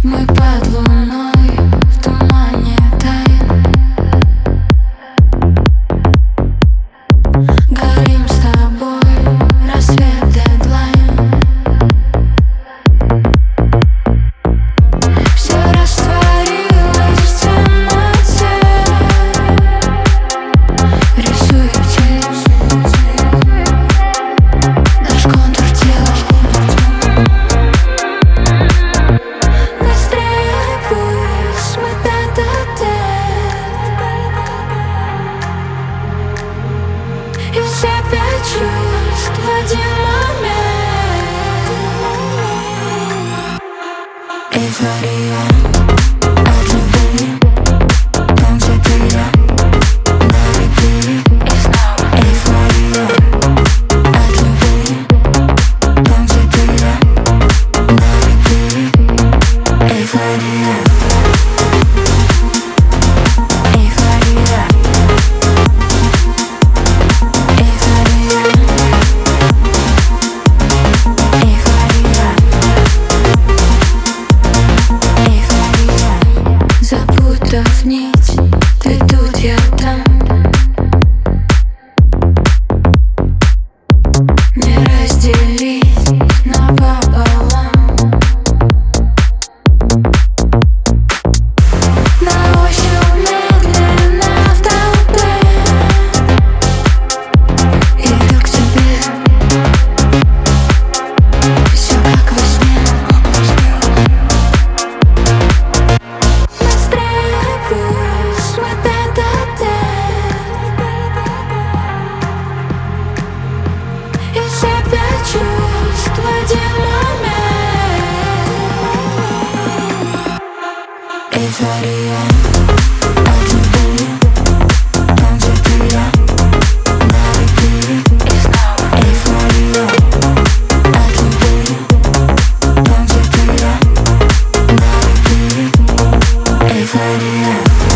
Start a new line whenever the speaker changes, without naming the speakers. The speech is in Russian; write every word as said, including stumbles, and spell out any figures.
Мы под луной в тумане тайн, горим с тобой, рассвет, дедлайн. Все растворилось в темноте, рисую тень, наш контур тела. Быстрее пусть мы тет-а-тет, и все пять чувств в один момент. Эйфория от любви, там, где ты и я, на реки. Эйфория от любви, там, где ты и я, на реки. Эйфория, эйфория, эйфория, эйфория, эйфория. Запутав нить, ты тут, я там. Не разделить напополам. На ощупь медленно в толпе иду к тебе, все как во сне. Быстрее пусть мы тет-а-тет, и все пять чувств в один момент. Эйфория от любви, там, где ты и я, на реки. Эйфория от любви, там, где ты и я, на реки. Эйфория.